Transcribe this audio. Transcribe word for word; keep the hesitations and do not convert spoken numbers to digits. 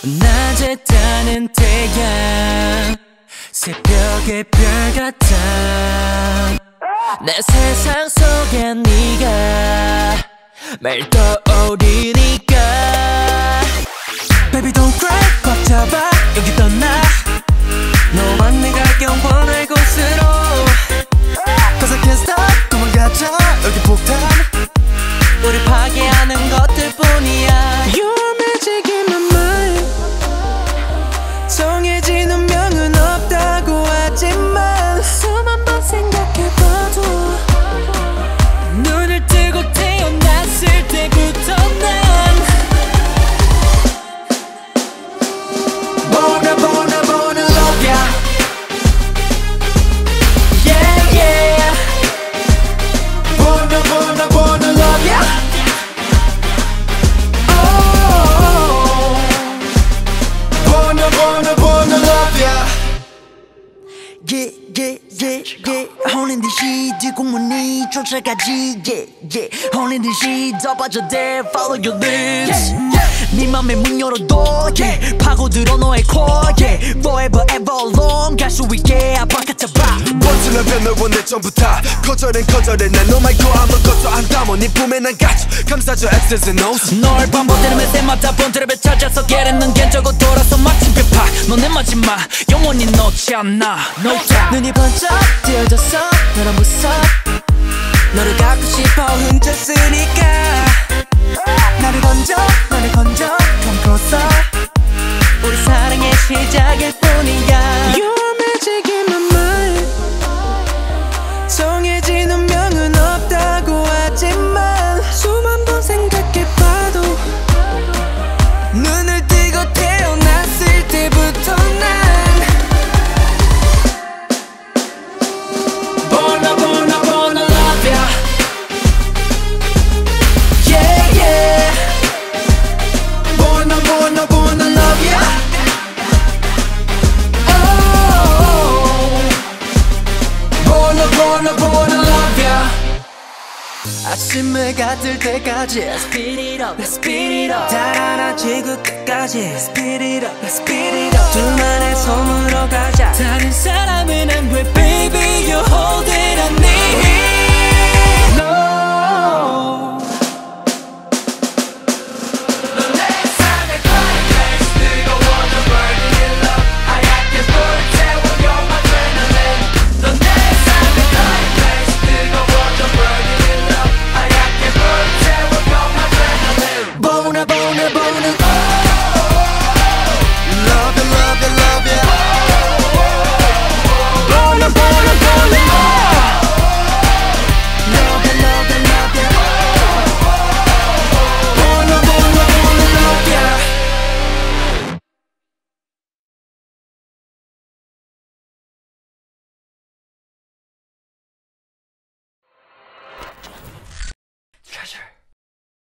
낮에 타는 태양 새벽의 별 같아 내 세상 속에 네가 매일 떠오르니까 Baby don't cry 꽉 잡아 여기 떠나 너와 내가 영원할 곳으로 Cause I can't stop 도망가자 여기 폭탄 우리 파괴하는 것들뿐이야 You're magic in my mind 정해진 운명은 없다고 하지만 수만 번 생각해봐도 눈을 뜨고 태어났을 때부터 난 Born a born a born a love ya Yeah yeah Born a born a born a love ya Oh Born a born a born a love ya Yeah yeah yeah yeah 혼인 듯이 뒷공문이 쫓아가지 Yeah yeah 혼인 듯이 더 빠져들 Follow your lips 네 맘에 문 열어둬 yeah 파고들어 너의 core yeah Forever ever long 갈 수 있게 아파카타바 원수는 변널 원해 전부 다 거절은 거절해 난 너 말고 아무것도 안 담아 네 품에 난 갇혀 감싸줘 X's and O's 널 반복되는 새마다 본드랩에 찾아서 게르는 견적고 돌아서 마침 배파 넌 내 마지막 영원히 놓지 않아 No doubt 눈이 번쩍 띄어졌어 너란 무섭 너를 갖고 싶어 훔쳤으니까 나를 건져 나를 건져 Come closer 우리 사랑의 시작일 뿐이야 You're magic in my mind 정해진 운명은 없다고 하지만 수만 번 생각해봐도 눈을 뜨고 태어났을 때부터 난 Born a born a born a love ya Yeah yeah Born a born a born a love ya Oh Born a born a born a love ya 아침에 가들 때까지 Let's speed it up Let's speed it up 달아나지고 끝까지 Let's speed it up Let's speed it up 둘만의 손으로 가자 다른 사람은 안 돼 Baby you hold it I need